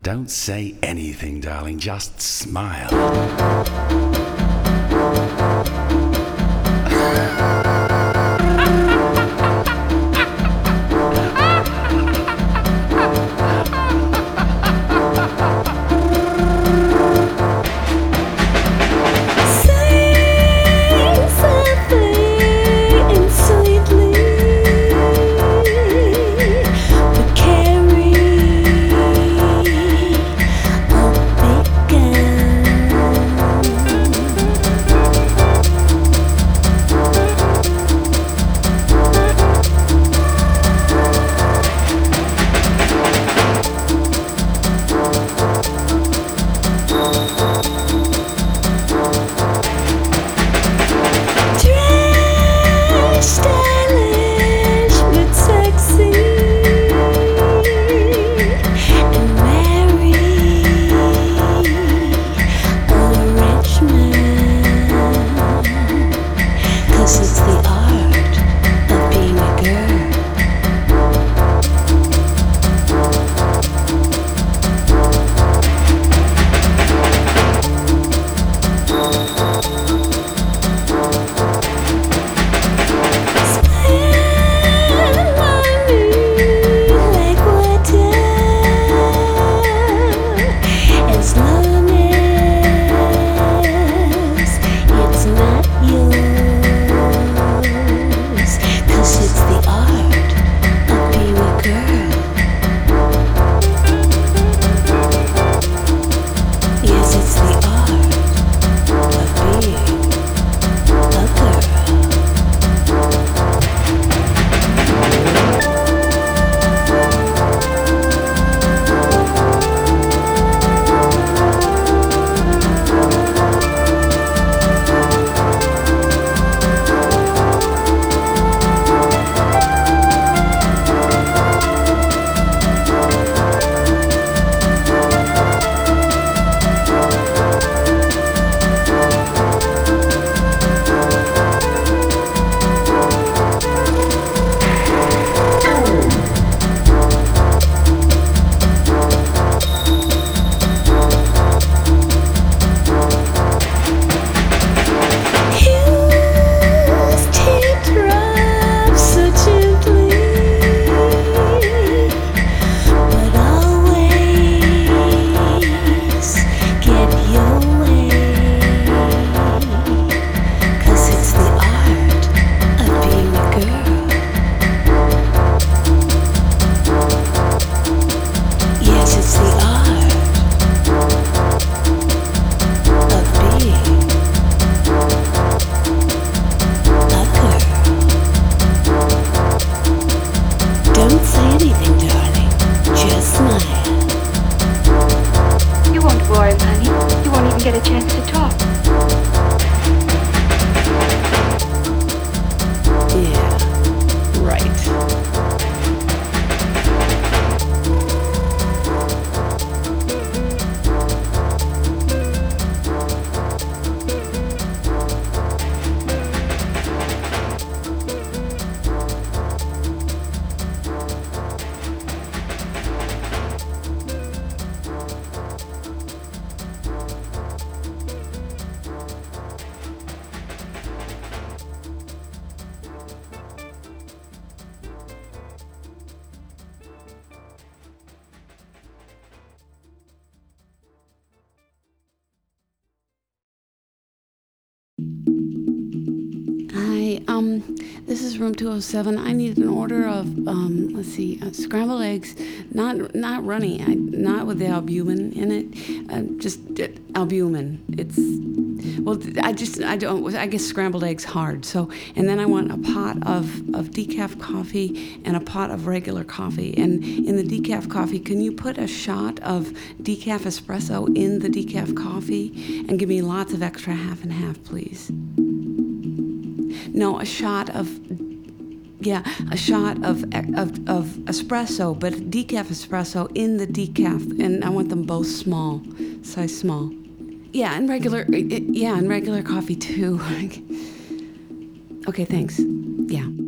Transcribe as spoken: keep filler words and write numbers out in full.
Don't say anything, darling, just smile. Get a chance to talk. Yeah, right. Hi, um, this is room two oh seven. I need an order of, um, let's see, uh, scrambled eggs, not not runny, I, not with the albumin in it, uh, just uh, albumin. It's, well, I just, I don't, I guess scrambled eggs hard. So, and then I want a pot of, of decaf coffee and a pot of regular coffee. And in the decaf coffee, can you put a shot of decaf espresso in the decaf coffee and give me lots of extra half and half, please? No, a shot of, yeah, a shot of, of of espresso, but decaf espresso in the decaf, and I want them both small, size small. Yeah, and regular, yeah, and regular coffee too. Okay, thanks. Yeah.